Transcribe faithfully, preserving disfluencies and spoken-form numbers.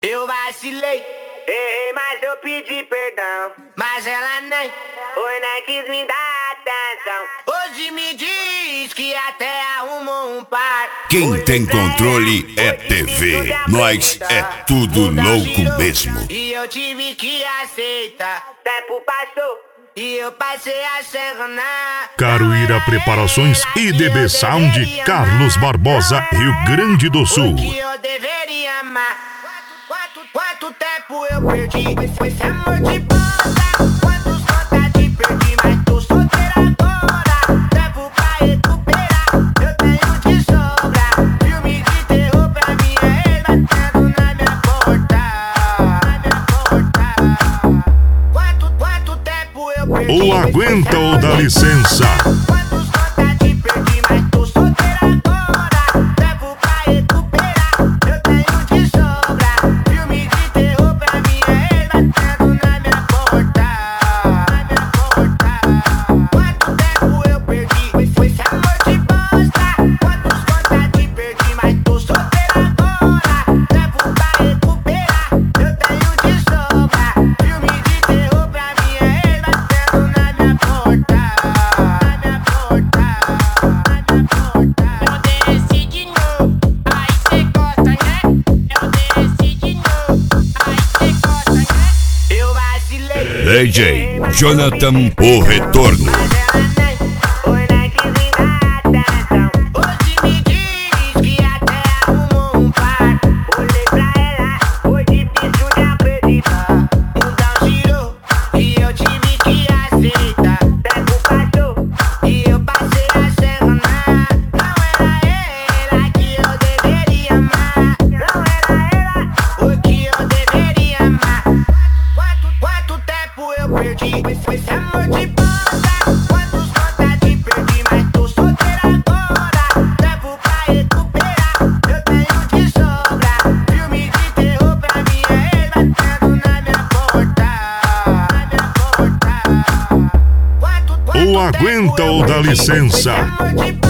Eu vacilei, errei, mas eu pedi perdão. Mas ela nem, foi nem quis me dar atenção. Hoje me diz que até arrumou um par. Quem tem controle é T V, nós é tudo louco mesmo. E eu tive que aceitar, tempo passou e eu passei a serranar. Caruíra Preparações e D B Sound, Carlos Barbosa, Rio Grande do Sul. O que eu deveria amar. Quanto, quanto tempo eu perdi com esse amor de banda? Quantos vontades perdi, mas tô solteira agora. Tempo pra recuperar, eu tenho de sobra. Filme de terror pra mim é ele batendo na minha porta, na minha porta. Quanto, quanto tempo eu perdi? Ou aguenta ou dá licença. Quantos vontades perdi, mas tô solteira agora. Tempo pra recuperar, eu tenho de sobra. Filme de terror pra mim é ele batendo na minha porta, na minha porta. Quanto tempo eu perdi com esse amor de bosta? Quantos vontades perdi, mas tô solteira agora. Tempo pra recuperar, eu tenho de sobra. Filme de terror pra mim é ele batendo na minha porta, na minha porta, na minha porta. Eu desci de novo, aí cê gosta, né? Eu desci de novo, aí cê gosta, né? Eu vacilei, D J Jonathan, o retorno. mas ela nem, foi nem quis me dar atenção. Hoje me diz que até arrumou um par. Olhei pra ela, foi difícil de acreditar. Mundão girou e eu tive que aceitar. Tempo passou e eu passei a serranar. Não era ela que eu deveria amar. Não era ela o que eu deveria amar. Quanto, quanto tempo eu perdi com esse amor de banda? Quantos vontades perdi, mas tô solteira agora. Tempo pra recuperar, eu tenho de sobra. Filme de terror pra mim é ele batendo na minha porta, na minha porta. Quanto, quanto Ou aguenta tempo eu ou dá perdi com esse licença. amor de